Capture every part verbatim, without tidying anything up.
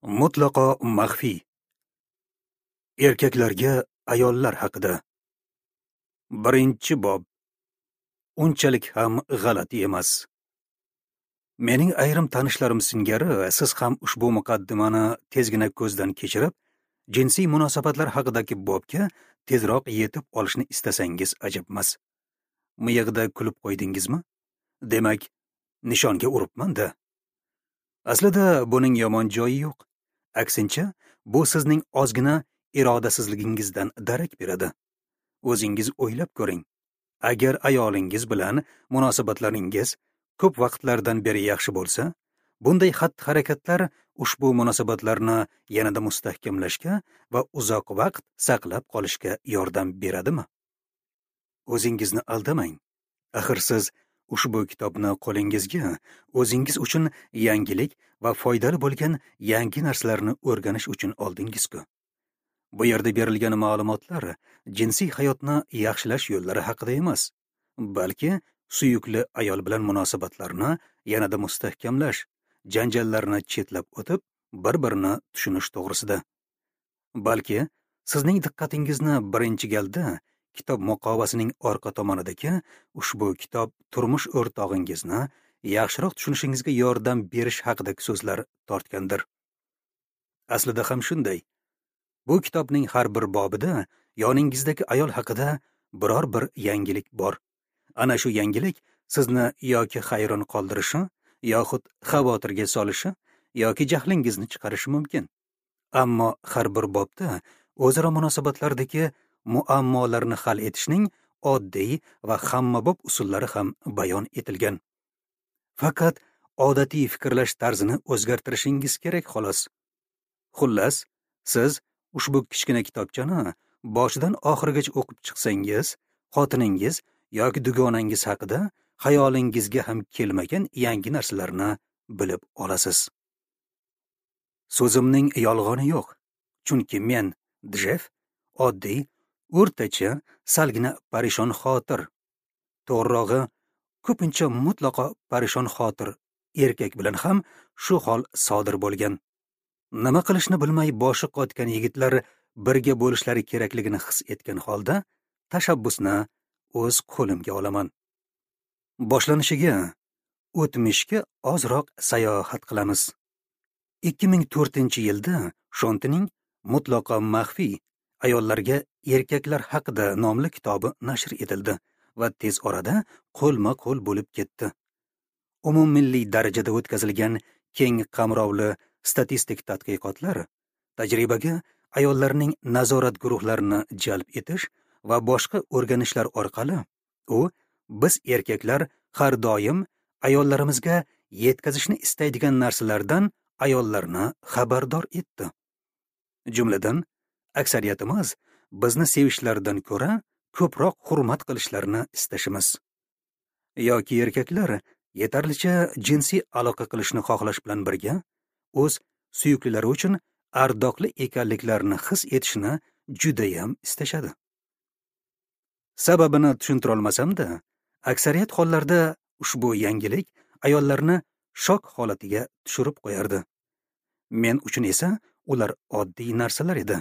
Mutlaqo maxfiy. Erkaklarga ayollar haqida. Birinchi bob. Unchalik ham g'alati emas. Mening ayrim tanishlarim singari siz ham ushbu muqaddimani tezgina ko'zdan kechirib, jinsiy munosabatlar haqidagi bobga tezroq yetib olishni istasangiz ajabmas. Miyig'ida kulib qo'ydingizmi? Demak, nishonga uribman-da. Aslida buning yomon joyi yo'q. Aksincha, bu sizning ozgina irodasizligingizdan darak beradi. O'zingiz o'ylab ko'ring. Agar ayolingiz bilan munosabatlaringiz ko'p vaqtlardan beri yaxshi bo'lsa, bunday xatti-harakatlar ushbu munosabatlarni yanada mustahkamlashga va uzoq vaqt saqlab qolishga yordam beradimi? O'zingizni aldamang. Axir siz ushbu kitobni qo'lingizga o'zingiz uchun yangilik va foydali bo'lgan yangi narsalarni o'rganish uchun oldingiz-ku. Bu yerda berilgan ma'lumotlar jinsiy hayotni yaxshilash yo'llari haqida emas, balki suyukli ayol bilan munosabatlarni yanada mustahkamlash, janjallarni chetlab o'tib, bir-birini tushunish to'g'risida. Balki sizning diqqatingizni birinchi galda kitob muqovasining orqa tomonidagi ushbu kitob turmush o'rtog'ingizni yaxshiroq tushunishingizga yordam berish haqidagi so'zlar tortgandir. Aslida ham shunday. Bu kitobning har bir bobida yoningizdagi ayol haqida biror bir yangilik bor. Ana shu yangilik sizni yoki hayron qoldirishi, yoxud xavotirga solishi, yoki jahlingizni chiqarishi mumkin. Ammo har bir bobda o'zaro munosabatlardagi muammolarni hal etishning oddiy va hammabop usullari ham bayon etilgan. Faqat odatiy fikrlash tarzini o'zgartirishingiz kerak xolos. Xullas, siz ushbu kichkina kitobchani boshidan oxirigacha o'qib chiqsangiz, xotiningiz yoki dugonangiz haqida xayolingizga ham kelmagan yangi narsalarni bilib olasiz. So'zimning yolg'oni yo'q, chunki men, Djeff, oddiy, o'rtacha, salgina parishon xotir. To'g'rirog'i, ko'pincha mutlaqo parishon xotir erkak bilan ham shu hol sodir bo'lgan. Nima qilishni bilmay boshi qotgan yigitlar birga bo'lishlari kerakligini his etgan holda tashabbusni o'z qo'limga olaman. Boshlanishiga o'tmishga ozroq sayohat qilamiz. ikki ming to'rtinchi yilda Shontining mutlaqo maxfiy ayollarga erkaklar haqida nomli kitobi nashr etildi va tez orada qo'lma-qo'l bo'lib ketdi. Umummilliy darajada o'tkazilgan keng qamrovli statistik tadqiqotlar tajribaga ayollarning nazorat guruhlarini jalb etish va boshqa o'rganishlar orqali u biz erkaklar har doim ayollarimizga yetkazishni istaydigan narsalardan ayollarni xabardor etdi. Jumladan, aksariyatimiz bizni sevishlaridan ko'ra ko'proq hurmat qilishlarini istashimiz. Yoki erkaklar yetarlicha jinsiy aloqa qilishni xohlash bilan birga o'z suyuklilari uchun ardoqli ekanliklarini his etishni juda ham istashadi. Sababini tushuntira olmasam-da, aksariyat hollarda ushbu yangilik ayollarni shok holatiga tushirib qo'yardi. Men uchun esa ular oddiy narsalar edi.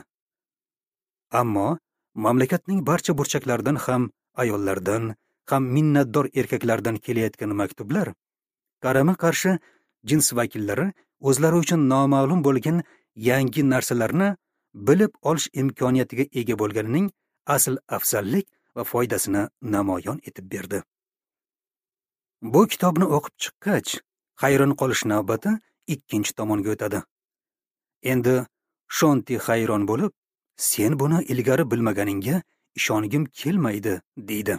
Ammo mamlakatning barcha burchaklaridan ham ayollardan, ham minnatdor erkaklardan kelayotgan maktublar qarama-qarshi jins vakillari o'zlari uchun noma'lum bo'lgan yangi narsalarni bilib olish imkoniyatiga ega bo'lganining asl afzallik va foydasini namoyon etib berdi. Bu kitobni o'qib chiqqach, hayron qolish navbati ikkinchi tomonga o'tadi. Endi Shonti hayron bo'lib, sen buni ilgari bilmaganingga ishongim kelmaydi, deydi.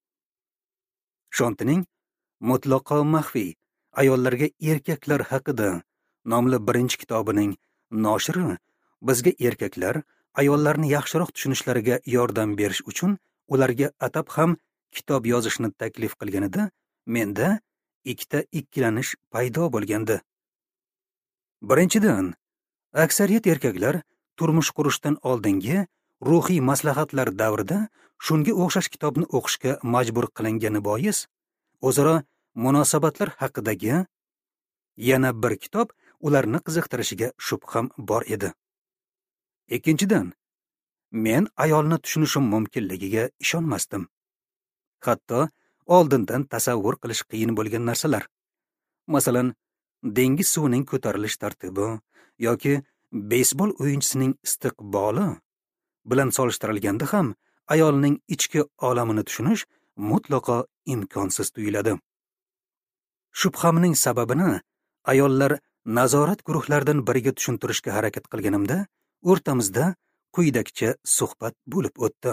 Shontining mutlaqo maxfiy ayollarga erkaklar haqida nomli birinchi kitobining noshiri bizga erkaklar ayollarni yaxshiroq tushunishlariga yordam berish uchun ularga atab ham kitob yozishni taklif qilganida menda ikkita ikkilanish paydo bo'lgandi. Birinchidan, aksariyat erkaklar turmush qurishdan oldingi ruhiy maslahatlar davrida shunga o'xshash kitobni o'qishga majbur qilingani bois, o'zaro munosabatlar haqidagi yana bir kitob ularni qiziqtirishiga shubham bor edi. Ikkinchidan, men ayolni tushunishim mumkinligiga ishonmasdim. Hatto oldindan tasavvur qilish qiyin bo'lgan narsalar, masalan, dengiz suvining ko'tarilish tartibi yoki beysbol o'yinchisining istiqboli bilan solishtirilganda ham ayolning ichki olamini tushunish mutlaqo imkonsiz tuyuladi. Shubhamning sababini ayollar nazorat guruhlaridan biriga tushuntirishga harakat qilganimda, o'rtamizda quyidagicha suhbat bo'lib o'tdi.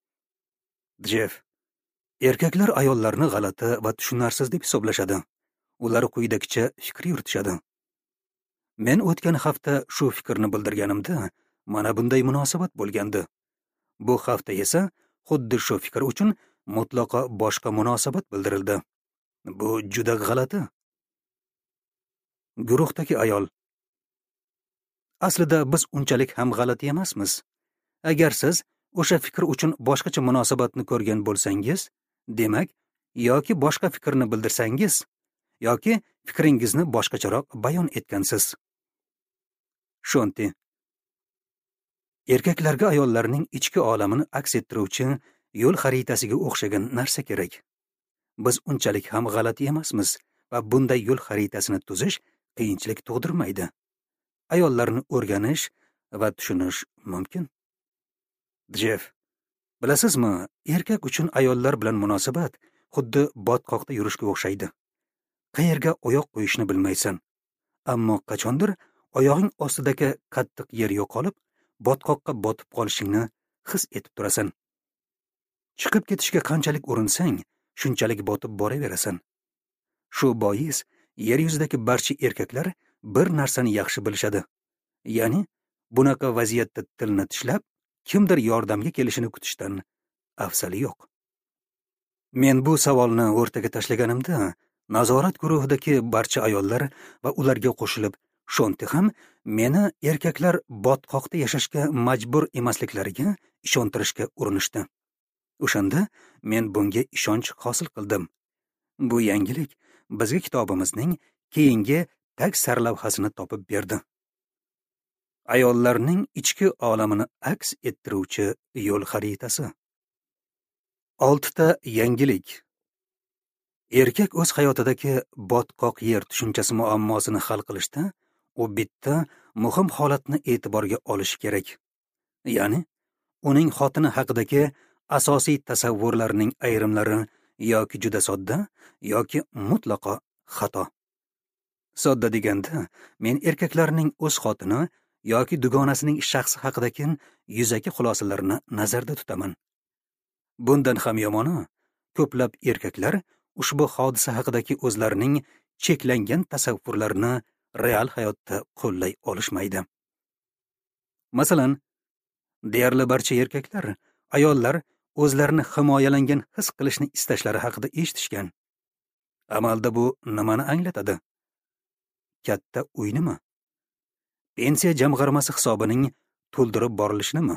Jeff, erkaklar ayollarni g'alati va tushunarsiz deb hisoblashadi. Ular quyidagicha fikr yuritishadi. Men o'tgan hafta shu fikrni bildirganimda, mana bunday munosabat bo'lgandi. Bu hafta esa xuddi shu fikr uchun mutlaqo boshqa munosabat bildirildi. Bu juda g'alati. Guruhdagi ayol: aslida biz unchalik ham g'alati emasmiz. Agar siz o'sha fikr uchun boshqacha munosabatni ko'rgan bo'lsangiz, demak, yoki boshqa fikrni bildirsangiz, yoki fikringizni boshqacharoq bayon etgansiz. Shonti: erkaklarga ayollarning ichki olamini aks ettiruvchi yo'l xaritasiga o'xshagan narsa kerak. Biz unchalik ham g'alati emasmiz va bunday yo'l xaritasini tuzish qiyinchilik tug'dirmaydi. Ayollarni o'rganish va tushunish mumkin. Jeff, bilasizmi, erkak uchun ayollar bilan munosabat xuddi botqoqda yurishga o'xshaydi. Qayerga oyoq qo'yishni bilmaysan, ammo qachondir oyog'ing ostidagi qattiq yer yo'qolib, botqoqqa botib qolishingni his etib turasan. Chiqib ketishga qanchalik urinsang, shunchalik botib boraverasan. Shu bois yer yuzidagi barcha erkaklar bir narsani yaxshi bilishadi. Ya'ni, bunaqa vaziyatda tilni tishlab, kimdir yordamga kelishini kutishdan afsali yo'q. Men bu savolni o'rtaga tashlaganimda, nazorat guruhidagi barcha ayollar va ularga qo'shilib Shonti ham meni erkaklar botqoqda yashashga majbur emasliklariga ishontirishga urinishdi. O'shanda men bunga ishonch hosil qildim. Bu yangilik bizga kitobimizning keyingi tag sarlavhasini topib berdi. Ayollarning ichki olamini aks ettiruvchi yo'l xaritasi. oltita yangilik. Erkak o'z hayotidagi botqoq yer tushunchasi muammosini hal qilishda u bitta muhim holatni e'tiborga olishi kerak. Ya'ni, uning xotini haqidagi asosiy tasavvurlarning ayrimlari yoki juda sodda, yoki mutlaqo xato. Sodda deganda, men erkaklarning o'z xotini yoki dugonasining shaxsi haqidagi yuzaki xulosalarini nazarda tutaman. Bundan ham yomoni, ko'plab erkaklar ushbu hodisa haqidagi o'zlarining cheklangan tasavvurlarini real hayotda qo'llay olishmaydi. Masalan, deyarli barcha erkaklar ayollar o'zlarini himoyalangan his qilishni istashlari haqida eshitishgan. Amalda bu nimani anglatadi? Katta uynimi? Pensiya jamg'armasi hisobining to'ldirib borilishnimi?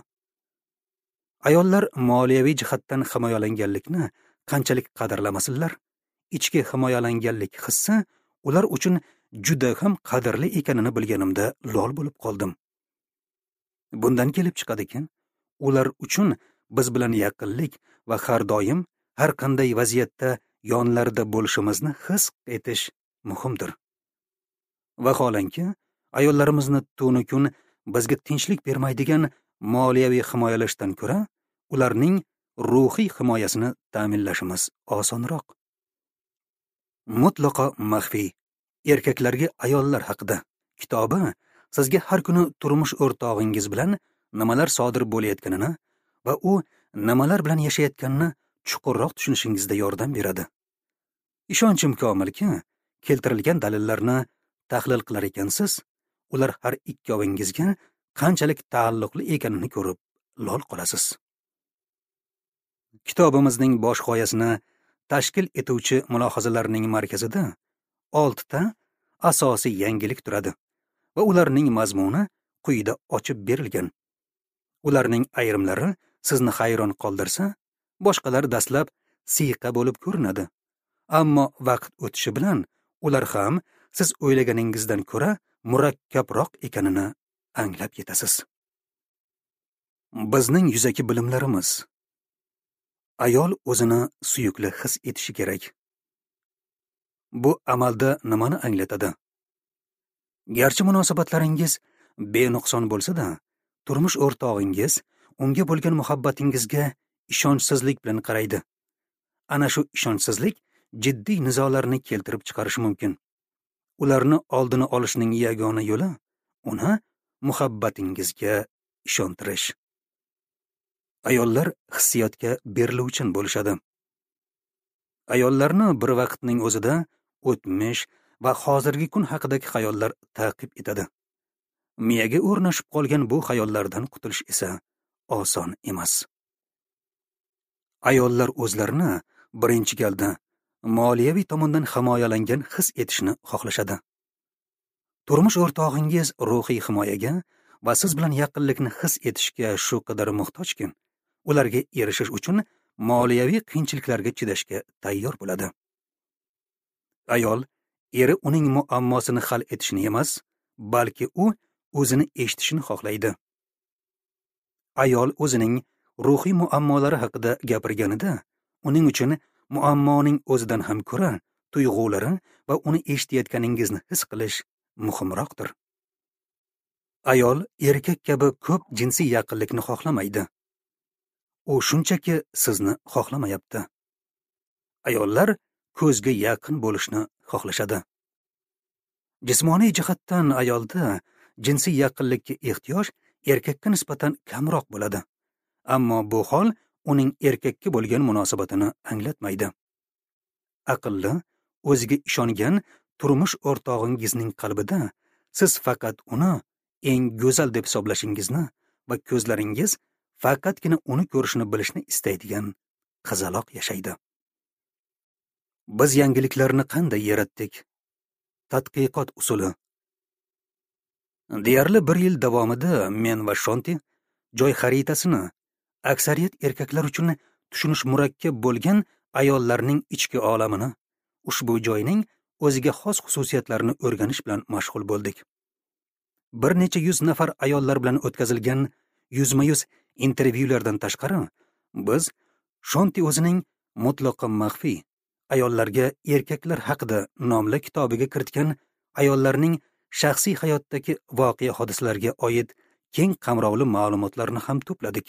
Ayollar moliyaviy jihatdan himoyalanganlikni qanchalik qadrlamasinlar, ichki himoyalanganlik hissi ular uchun juda ham qadrli ekanini bilganimda lol bo'lib qoldim. Bundan kelib chiqadiki, ular uchun biz bilan yaqinlik va har doim har qanday vaziyatda yonlarida bo'lishimizni his etish muhimdir. Vaholanki, ayollarimizni tunu kun bizga tinchlik bermaydigan moliyaviy himoyalashdan ko'ra, ularning ruhiy himoyasini ta'minlashimiz osonroq. Mutlaqo maxfiy erkaklarga ayollar haqida kitobi sizga har kuni turmush o'rtog'ingiz bilan nimalar sodir bo'layotganini va u nimalar bilan yashayotganini chuqurroq tushunishingizda yordam beradi. Ishonchim komilki, keltirilgan dalillarni tahlil qilar ekansiz, ular har ikkovingizga qanchalik taalluqli ekanini ko'rib lol qolasiz. Kitobimizning bosh g'oyasini tashkil etuvchi mulohazalarning markazida oltita asosiy yangilik turadi va ularning mazmuni quyida ochib berilgan. Ularning ayrimlari sizni hayron qoldirsa, boshqalar dastlab siyqa bo'lib ko'rinadi. Ammo vaqt o'tishi bilan ular ham siz o'ylaganingizdan ko'ra murakkabroq ekanini anglab yetasiz. Bizning yuzaki bilimlarimiz ayol o'zini suyukli his etishi kerak. Bu amalda nimani anglatadi? Garchi munosabatlaringiz benuqson bo'lsa-da, turmush o'rtog'ingiz unga bo'lgan muhabbatingizga ishonchsizlik bilan qaraydi. Ana shu ishonchsizlik jiddiy nizolarni keltirib chiqarishi mumkin. Ularni oldini olishning yagona yo'li uni muhabbatingizga ishontirish. Ayollar hissiyotga beriluvchan bo'lishadi. Ayollarni bir vaqtning o'zida o'tmish va hozirgi kun haqidagi xayollar ta'qib etadi. Miyaga o'rnashib qolgan bu xayollardan qutulish esa oson emas. Ayollar o'zlarini birinchi galda moliyaviy tomondan himoyalangan his etishni xohlashadi. Turmush o'rtog'ingiz ruhiy himoyaga va siz bilan yaqinlikni his etishga shu qadar muhtojki, ularga erishish uchun moliyaviy qiyinchiliklarga chidashga tayyor bo'ladi. Ayol eri uning muammosini hal etishni emas, balki u o'zini eshitishni xohlaydi. Ayol o'zining ruhiy muammolari haqida gapirganida, uning uchun muammoning o'zidan ham ko'ra tuyg'ulari va uni eshitayotganingizni his qilish muhimroqdir. Ayol erkak kabi ko'p jinsiy yaqinlikni xohlamaydi. U shunchaki sizni xohlamayapti. Ayollar ko'zga yaqin bo'lishni xohlashadi. Jismoniy jihatdan ayolda jinsiy yaqinlikka ehtiyoj erkakka nisbatan kamroq bo'ladi. Ammo bu hol uning erkakka bo'lgan munosabatini anglatmaydi. Aqlli, o'ziga ishongan turmush o'rtog'ingizning qalbida siz faqat uni eng go'zal deb hisoblashingizni va ko'zlaringiz faqatgina uni ko'rishni bilishni istaydigan qizaloq yashaydi. Biz yangiliklarni qanday yaratdik? Tadqiqot usuli. Deyarli bir yil davomida men va Shonti joy xaritasini aksariyat erkaklar uchun tushunish murakkab bo'lgan ayollarning ichki olamini, ushbu joyning o'ziga xos xususiyatlarini o'rganish bilan mashg'ul bo'ldik. Bir necha yuz nafar ayollar bilan o'tkazilgan yuzma-yuz intervyulardan tashqari, biz Shonti o'zining mutlaqo maxfiy ayollarga erkaklar haqida nomli kitobiga kiritgan ayollarning shaxsiy hayotdagi voqea hodisalarga oid keng qamrovli ma'lumotlarni ham to'pladik.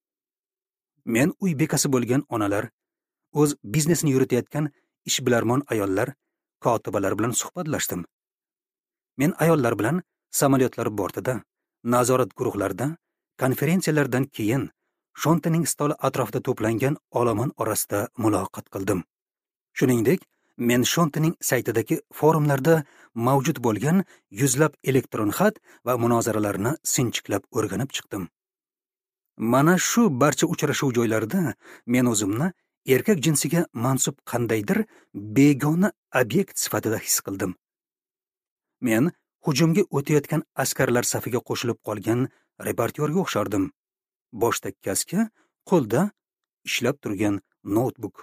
Men uy bekasi bo'lgan onalar, o'z biznesini yuritayotgan ishbilarmon ayollar, kotibalar bilan suhbatlashdim. Men ayollar bilan samolyotlar bortida, nazorat guruhlarida, konferensiyalardan keyin Shontining stoli atrofida to'plangan olomon orasida muloqot qildim. Shuningdek, men Shontining saytidagi forumlarda mavjud bo'lgan yuzlab elektron xat va munozaralarni sinchiklab o'rganib chiqdim. Mana shu barcha uchrashuv joylarida men o'zimni erkak jinsiga mansub qandaydir begona obyekt sifatida his qildim. Men hujumga o'tayotgan askarlar safiga qo'shilib qolgan reportyorga o'xshardim. Boshda kaska, qo'lda ishlab turgan notebook.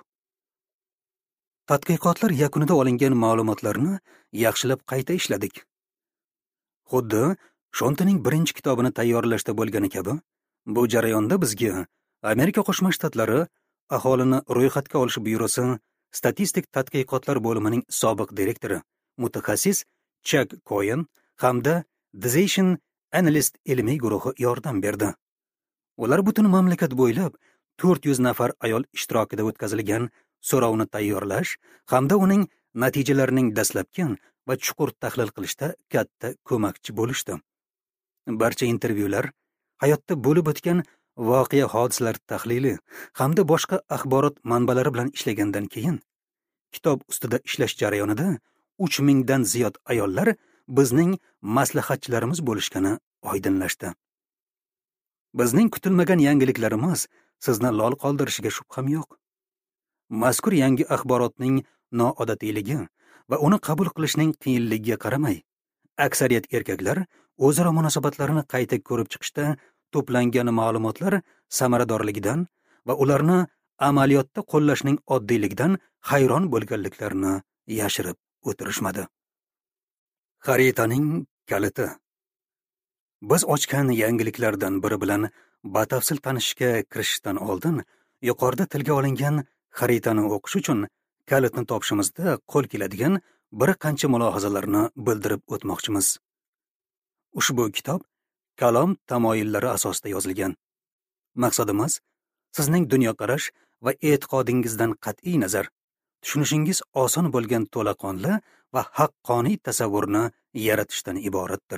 Tadqiqotlar yakunida olingan ma'lumotlarni yaxshilab qayta ishladik. Xuddi Shontining birinchi kitobini tayyorlashda bo'lgani kabi, bu jarayonda bizga Amerika Qo'shma Shtatlari aholini ro'yxatga olish byurosi statistik tadqiqotlar bo'limining sobiq direktori, mutaxassis Chuck Cohen hamda Decision Analyst ilmiy guruhi yordam berdi. Ular butun mamlakat bo'ylab to'rt yuz nafar ayol ishtirokida o'tkazilgan so'rovni tayyorlash hamda uning natijalarining dastlabki va chuqur tahlil qilishda katta ko'makchi bo'lishdi. Barcha intervyular, hayotda bo'lib o'tgan voqea hodisalar tahlili hamda boshqa axborot manbalari bilan ishlagandan keyin kitob ustida ishlash jarayonida uch mingdan ziyod ayollar bizning maslahatchilarimiz bo'lishgani oydinlashdi. Bizning kutilmagan yangiliklarimiz sizni lol qoldirishiga shubham yo'q. Mazkur yangi axborotning noodatiyligi va uni qabul qilishning qiyinligiga qaramay, aksariyat erkaklar o'zaro munosabatlarini qayta ko'rib chiqishda to'plangan ma'lumotlar samaradorligidan va ularni amaliyotda qo'llashning oddiyligidan hayron bo'lganliklarini yashirib o'tirishmadi. Xaritaning kaliti. Biz ochgan yangiliklardan biri bilan batafsil tanishishga kirishishdan oldin yuqorida tilga olingan xaritani o'qish uchun kalitni topishimizda qo'l keladigan bir qancha mulohazalarni bildirib o'tmoqchimiz. Ushbu kitob kalom tamoyillari asosida yozilgan. Maqsadimiz sizning dunyoqarash va e'tiqodingizdan qat'iy nazar tushunishingiz oson bo'lgan to'laqonli va haqqoniy tasavvurni yaratishdan iboratdir.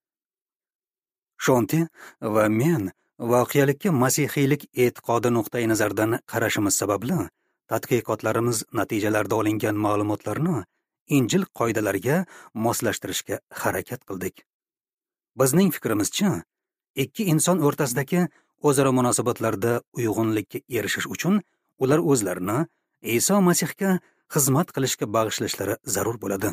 Shonti va men voqelikka masihiylik e'tiqodi nuqtai nazaridan qarashimiz sababli tadqiqotlarimiz natijalarida olingan ma'lumotlarni Injil qoidalariga moslashtirishga harakat qildik. Bizning fikrimizcha, ikki inson o'rtasidagi o'zaro munosabatlarda uyg'unlikka erishish uchun ular o'zlarini Iso Masihga xizmat qilishga bag'ishlashlari zarur bo'ladi.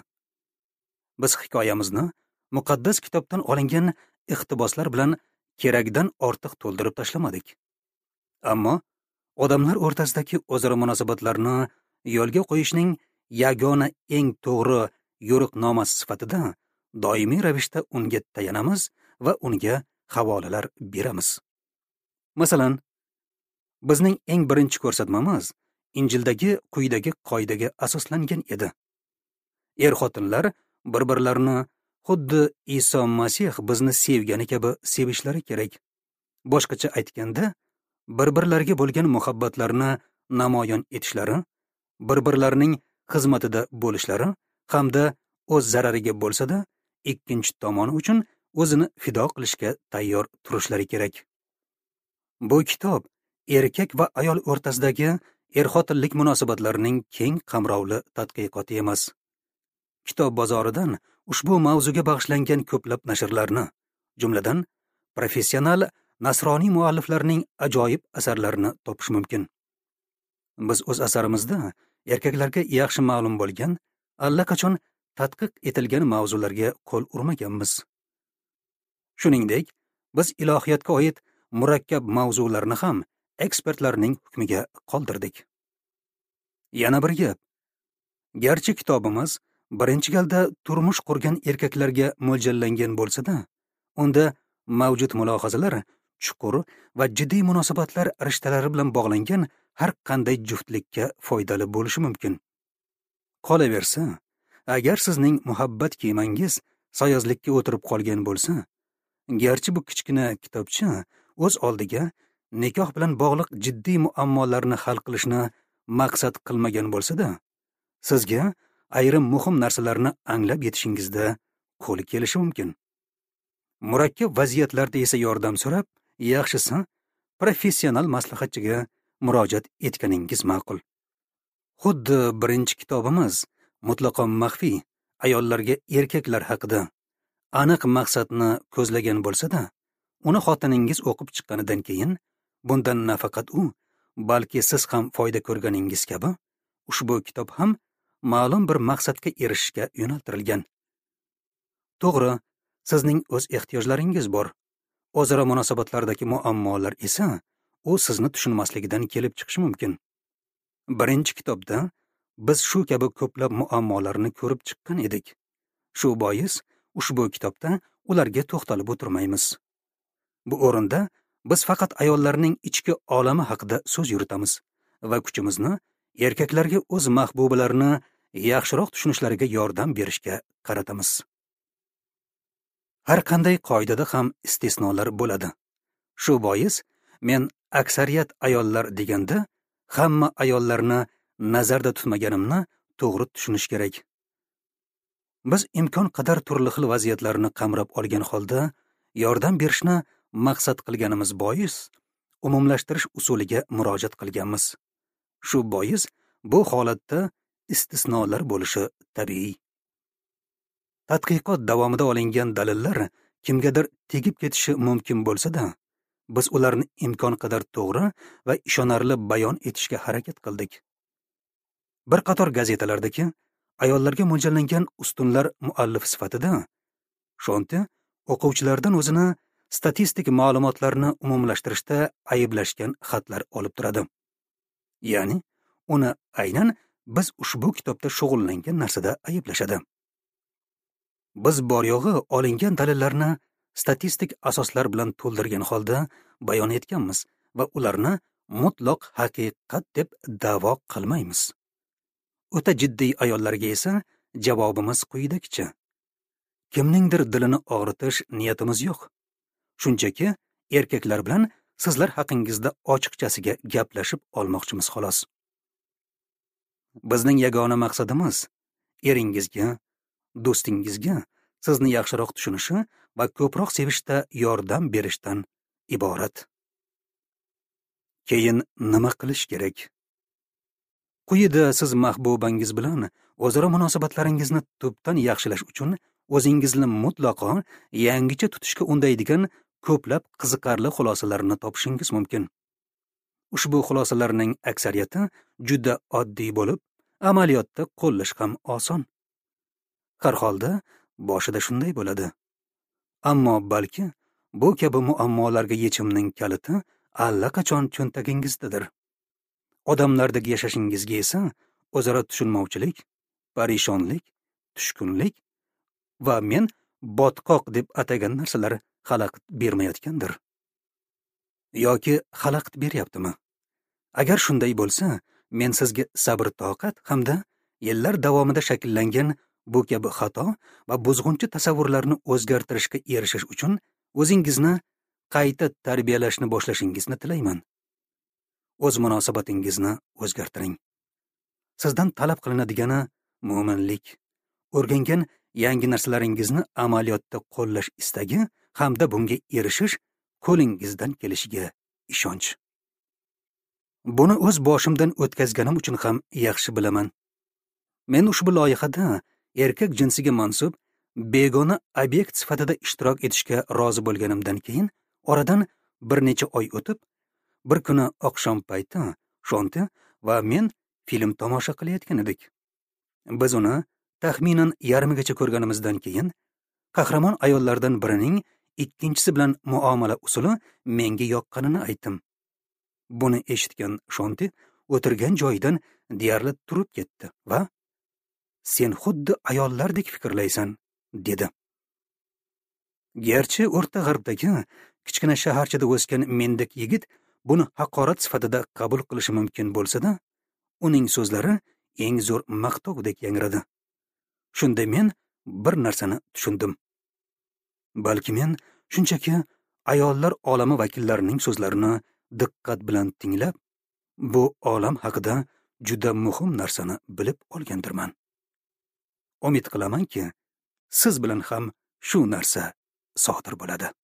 Biz hikoyamizni muqaddas kitobdan olingan iqtiboslar bilan kerakdan ortiq to'ldirib tashlamadik. Ammo odamlar o'rtasidagi o'zaro munosabatlarni yo'lga qo'yishning yagona eng to'g'ri yo'riqnomasi sifatida doimiy ravishda unga tayanamiz va unga havolalar beramiz. Masalan, bizning eng birinchi ko'rsatmamiz Injildagi quyidagi qoidaga asoslangan edi. Er-xotinlar bir-birlarini xuddi Iso Masih bizni sevgani kabi sevishlari kerak. Boshqacha aytganda, bir-birlariga bo'lgan muhabbatlarni namoyon etishlari, bir-birlarining xizmatida bo'lishlari hamda o'z zarariga bo'lsa-da, ikkinchi tomoni uchun o'zini fido qilishga tayyor turishlari kerak. Bu kitob erkak va ayol o'rtasidagi er-xotinlik munosabatlarining keng qamrovli tadqiqoti emas. Kitob bozoridan ushbu mavzuga bag'ishlangan ko'plab nashrlarni, jumladan professional nasroniy mualliflarning ajoyib asarlarini topish mumkin. Biz o'z asarimizda erkaklarga yaxshi ma'lum bo'lgan, allaqachon tadqiq etilgan mavzularga qo'l urmaganmiz. Shuningdek, biz ilohiyotga oid murakkab mavzularni ham ekspertlarning hukmiga qoldirdik. Yana bir gap. Garchi kitobimiz birinchi galda turmush qurgan erkaklarga mo'ljallangan bo'lsa-da, unda mavjud mulohazalar chuqur va jiddiy munosabatlar rishtalari bilan bog'langan har qanday juftlikka foydali bo'lishi mumkin. Qolaversa, agar sizning muhabbat kemangiz sayozlikka o'tirib qolgan bo'lsa, garchi bu kichkina kitobcha o'z oldiga nikoh bilan bog'liq jiddiy muammolarni hal qilishni maqsad qilmagan bo'lsa-da, sizga ayrim muhim narsalarni anglab yetishingizda qo'l kelishi mumkin. Murakkab vaziyatlarda esa yordam so'rab, yaxshisi professional maslahatchiga murojaat etganingiz ma'qul. Xuddi birinchi kitobimiz mutlaqo maxfiy ayollarga erkaklar haqida aniq maqsadni ko'zlagan bo'lsa-da, uni xotiningiz o'qib chiqqanidan keyin bundan nafaqat u, balki siz ham foyda ko'rganingiz kabi, ushbu kitob ham ma'lum bir maqsadga erishishga yo'naltirilgan. To'g'ri, sizning o'z ehtiyojlaringiz bor. O'zaro munosabatlardagi muammolar esa u sizni tushunmasligidan kelib chiqishi mumkin. Birinchi kitobda biz shu kabi ko'plab muammolarni ko'rib chiqqan edik. Shu bois ushbu kitobda ularga to'xtalib o'tirmaymiz. Bu o'rinda biz faqat ayollarning ichki olami haqida so'z yuritamiz va kuchimizni erkaklarga o'z mahbubalarini yaxshiroq tushunishlariga yordam berishga qaratamiz. Har qanday qoidada ham istisnolar bo'ladi. Shu bois men aksariyat ayollar deganda hamma ayollarni nazarda tutmaganimni to'g'ri tushunish kerak. Biz imkon qadar turli xil vaziyatlarni qamrab olgan holda yordam berishni maqsad qilganimiz bois umumlashtirish usuliga murojaat qilganmiz. Shu bois bu holatda istisnolar bo'lishi tabiiy. Tadqiqot davomida olingan dalillar kimgadir tegib ketishi mumkin bo'lsa-da, biz ularni imkon qadar to'g'ri va ishonarli bayon etishga harakat qildik. Bir qator gazetalardagi ayollarga mo'ljallangan ustunlar muallif sifatida Shonti o'quvchilardan o'zini statistik ma'lumotlarni umumlashtirishda ayblashgan xatlar olib turadi. Ya'ni uni aynan biz ushbu kitobda shug'ullangan narsada ayblashadi. Biz bor yo'g'i olingan dalillarni statistik asoslar bilan to'ldirgan holda bayon etganmiz va ularni mutlaq haqiqat deb da'vo qilmaymiz. O'ta jiddiy ayollarga esa javobimiz quyidagicha: kimningdir dilini og'ritish niyatimiz yo'q. Shunchaki erkaklar bilan sizlar haqingizda ochiqchasiga gaplashib olmoqchimiz xolos. Bizning yagona maqsadimiz eringizga, do'stingizga sizni yaxshiroq tushunishi va ko'proq sevishda yordam berishdan iborat. Keyin nima qilish kerak? Quyida siz mahbubangiz bilan o'zaro munosabatlaringizni tubdan yaxshilash uchun o'zingizni mutlaqo yangicha tutishga undaydigan ko'plab qiziqarli xulosalarni topishingiz mumkin. Ushbu xulosalarning aksariyati juda oddiy bo'lib, amaliyotda qo'llash ham oson. Har holda boshida shunday bo'ladi. Ammo balki bu kabi muammolarga yechimning kaliti allaqachon cho'ntagingizdadir. Odamlardagi yashashingizga esa o'zaro tushunmovchilik, parishonlik, tushkunlik va men botqoq deb atagan narsalar xalaqit bermayotgandir. Yoki xalaqit beryaptimi? Agar shunday bo'lsa, men sizga sabr toqat hamda yillar davomida shakllangan bu kabi xato va buzg'unchi tasavvurlarni o'zgartirishga erishish uchun o'zingizni qayta tarbiyalashni boshlashingizni tilayman. O'z munosabatingizni o'zgartiring. Sizdan talab qilinadigan mo'minlik, o'rgangan yangi narsalaringizni amaliyotda qo'llash istagi hamda bunga erishish qo'lingizdan kelishiga ishonch. Buni o'z boshimdan o'tkazganim uchun ham yaxshi bilaman. Men ushbu loyihada erkak jinsiga mansub begona obyekt sifatida ishtirok etishga rozi bo'lganimdan keyin oradan bir necha oy o'tib, bir kuni oqshom payti Shonti va men film tomosha qilayotgan edik. Biz uni taxminan yarmigacha ko'rganimizdan keyin qahramon ayollardan birining ikkinchisi bilan muomala usuli menga yoqqanini aytdim. Buni eshitgan Shonti o'tirgan joyidan deyarli turib ketdi va "Sen xuddi ayollardek fikrlaysan", dedi. Gerchi o'rta g'arbdagi kichkina shaharchada o'sgan mendek yigit buni haqorat sifatida qabul qilishi mumkin bo'lsa-da, uning so'zlari eng zo'r maqtovdek yangradi. Shunda men bir narsani tushundim. Balki men shunchaki ayollar olami vakillarining so'zlarini diqqat bilan tinglab, bu olam haqida juda muhim narsani bilib olgandirman. Umid qilamanki, siz bilan ham shu narsa sodir bo'ladi.